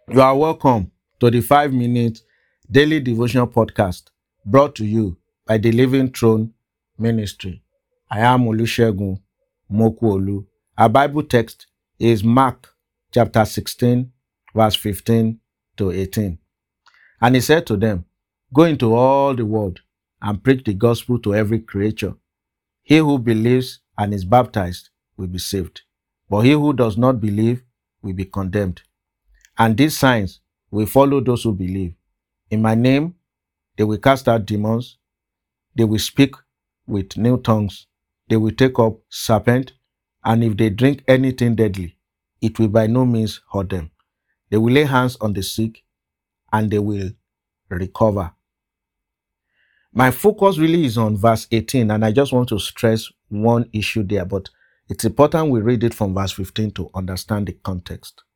You are welcome to the 5 minute daily devotional podcast brought to you by the Living Throne Ministry. I am Olusegun Mokuolu. Our Bible text is Mark chapter 16, verse 15 to 18. And he said to them, "Go into all the world and preach the gospel to every creature. He who believes and is baptized will be saved, but he who does not believe will be condemned. And these signs will follow those who believe. In my name, they will cast out demons. They will speak with new tongues. They will take up serpent. And if they drink anything deadly, it will by no means hurt them. They will lay hands on the sick and they will recover." My focus really is on verse 18, and I just want to stress one issue there, but it's important we read it from verse 15 to understand the context.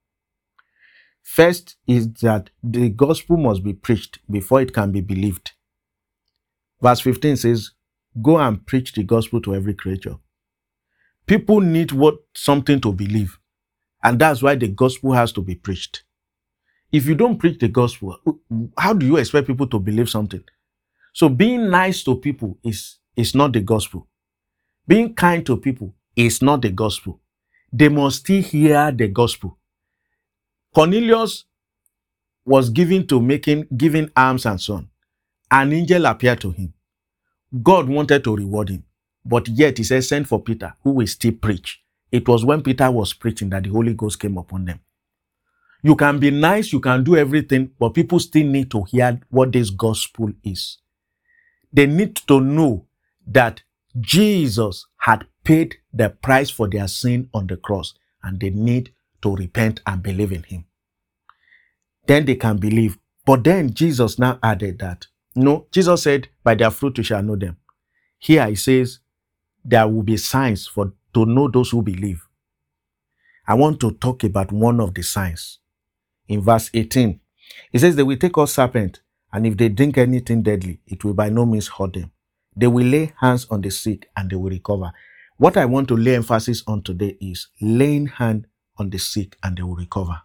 First is that the gospel must be preached before it can be believed. Verse 15 says, "Go and preach the gospel to every creature." People need something to believe, and that's why the gospel has to be preached. If you don't preach the gospel, how do you expect people to believe something? So being nice to people is not the gospel. Being kind to people is not the gospel. They must still hear the gospel. Cornelius was giving alms and so on. An angel appeared to him. God wanted to reward him, but yet he said, "Send for Peter, who will still preach." It was when Peter was preaching that the Holy Ghost came upon them. You can be nice, you can do everything, but people still need to hear what this gospel is. They need to know that Jesus had paid the price for their sin on the cross, and they need to repent and believe in him. Then they can believe. But then Jesus now added that, Jesus said, "By their fruit you shall know them." Here he says, there will be signs to know those who believe. I want to talk about one of the signs. In verse 18, it says, "They will take up serpent, and if they drink anything deadly, it will by no means hurt them. They will lay hands on the sick and they will recover." What I want to lay emphasis on today is laying hand on the sick and they will recover.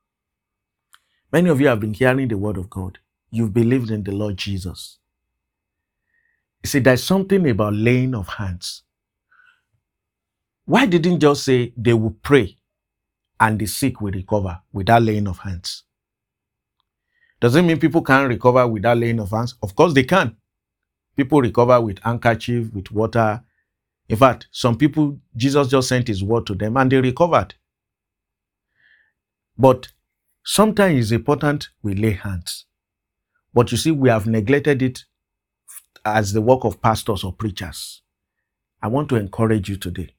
Many of you have been hearing the word of God. You've believed in the Lord Jesus. You see, there's something about laying of hands. Why didn't just say they will pray and the sick will recover without laying of hands? Does it mean people can't recover without laying of hands? Of course they can. People recover with handkerchief, with water. In fact, some people, Jesus just sent his word to them and they recovered. But sometimes it's important we lay hands. But you see, we have neglected it as the work of pastors or preachers. I want to encourage you today.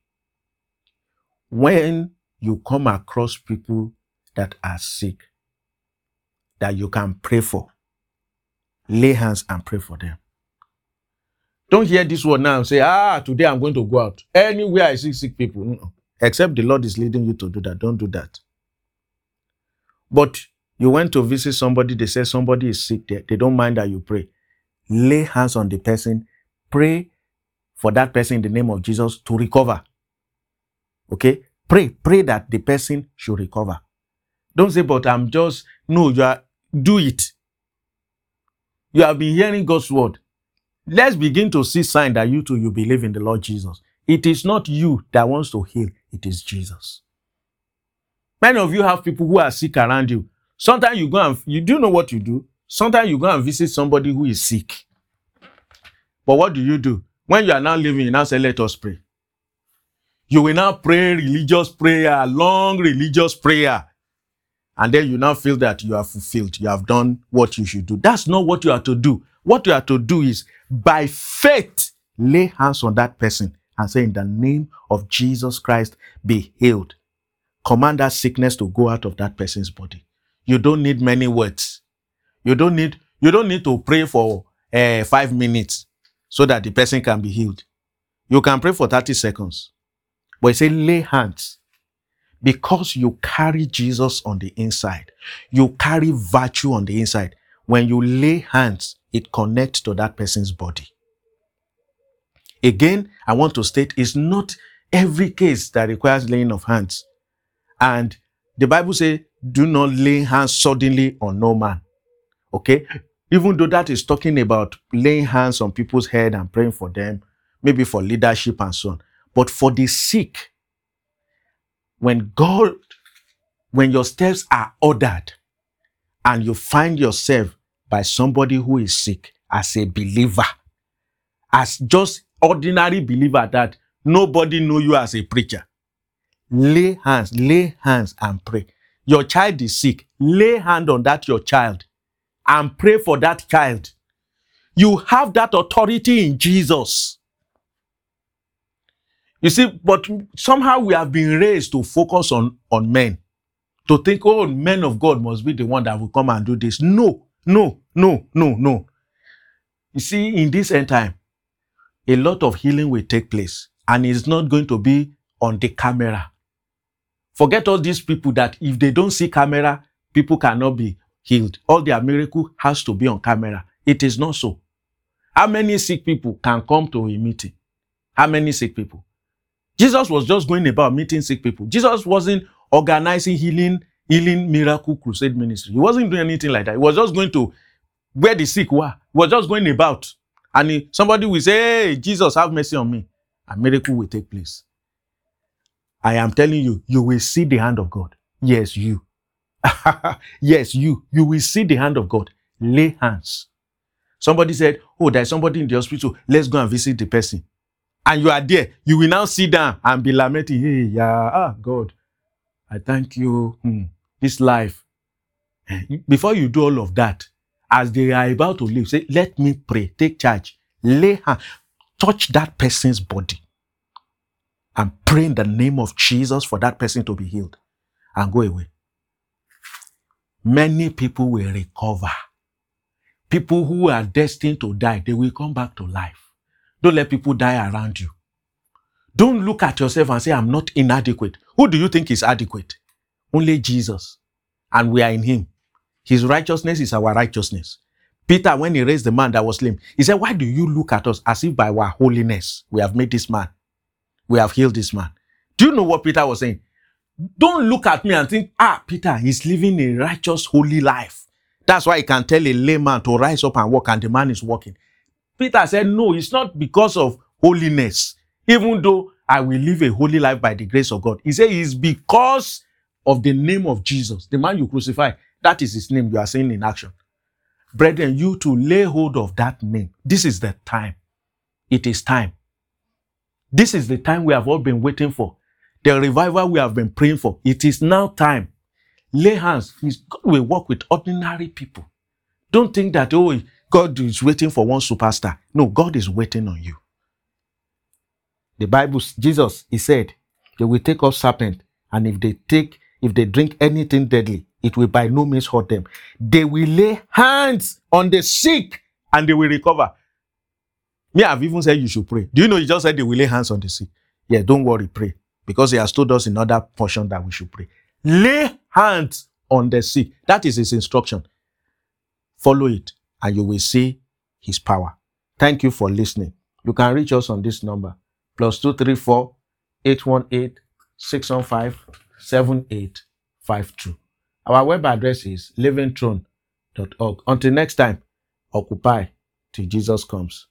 When you come across people that are sick, that you can pray for, lay hands and pray for them. Don't hear this word now and say, today I'm going to go out. Anywhere I see sick people. No. Except the Lord is leading you to do that. Don't do that. But you went to visit somebody, they say somebody is sick there. They don't mind that you pray. Lay hands on the person. Pray for that person in the name of Jesus to recover. Okay? Pray that the person should recover. Don't say, "But I'm just," no, do it. You have been hearing God's word. Let's begin to see sign that you believe in the Lord Jesus. It is not you that wants to heal. It is Jesus. Many of you have people who are sick around you. Sometimes you go and you do know what you do. Sometimes you go and visit somebody who is sick. But what do? When you are now leaving, you now say, "Let us pray." You will now pray religious prayer, long religious prayer. And then you now feel that you are fulfilled. You have done what you should do. That's not what you are to do. What you are to do is, by faith, lay hands on that person and say, "In the name of Jesus Christ, be healed." Command that sickness to go out of that person's body. You don't need many words. You don't need to pray for 5 minutes so that the person can be healed. You can pray for 30 seconds. But you say, lay hands. Because you carry Jesus on the inside. You carry virtue on the inside. When you lay hands, it connects to that person's body. Again, I want to state, it's not every case that requires laying of hands. And the Bible says Do not lay hands suddenly on no man. Okay? Even though that is talking about laying hands on people's head and praying for them, maybe for leadership and so on. But for the sick, when your steps are ordered and you find yourself by somebody who is sick as a believer, as just ordinary believer that nobody know you as a preacher, lay hands and pray. Your child is sick, lay hand on that your child and pray for that child. You have that authority in Jesus. You see, but somehow we have been raised to focus on men. To think, oh, men of God must be the one that will come and do this. No. You see, in this end time, a lot of healing will take place. And it's not going to be on the camera. Forget all these people that if they don't see camera, people cannot be healed. All their miracle has to be on camera. It is not so. How many sick people can come to a meeting? How many sick people? Jesus was just going about meeting sick people. Jesus wasn't organizing healing miracle crusade ministry. He wasn't doing anything like that. He was just going to where the sick were. He was just going about. And somebody will say, hey, Jesus, have mercy on me. A miracle will take place. I am telling you, you will see the hand of God. Yes, you. Yes, you. You will see the hand of God. Lay hands. Somebody said, oh, there's somebody in the hospital. Let's go and visit the person. And you are there. You will now sit down and be lamenting. Hey, God, I thank you. This life. Before you do all of that, as they are about to leave, say, let me pray. Take charge. Lay hands. Touch that person's body. And pray in the name of Jesus for that person to be healed. And go away. Many people will recover. People who are destined to die, they will come back to life. Don't let people die around you. Don't look at yourself and say, I'm not inadequate. Who do you think is adequate? Only Jesus. And we are in him. His righteousness is our righteousness. Peter, when he raised the man that was lame, he said, why do you look at us as if by our holiness we have made this man? We have healed this man. Do you know what Peter was saying? Don't look at me and think, Peter, he's living a righteous, holy life. That's why he can tell a lame man to rise up and walk, and the man is walking. Peter said, no, it's not because of holiness. Even though I will live a holy life by the grace of God. He said it's because of the name of Jesus, the man you crucified. That is his name you are seeing in action. Brethren, you to lay hold of that name. This is the time. It is time. This is the time we have all been waiting for. The revival we have been praying for. It is now time. Lay hands. God will work with ordinary people. Don't think that, God is waiting for one superstar. No, God is waiting on you. The Bible, Jesus, he said, they will take up serpent, and if they drink anything deadly, it will by no means hurt them. They will lay hands on the sick, and they will recover. Me, I've even said you should pray. Do you know he just said they will lay hands on the sick? Yeah, don't worry, pray. Because he has told us in other portion that we should pray. Lay hands on the sick. That is his instruction. Follow it, and you will see his power. Thank you for listening. You can reach us on this number, +234 818 615 7852. Our web address is livingthrone.org. Until next time, occupy till Jesus comes.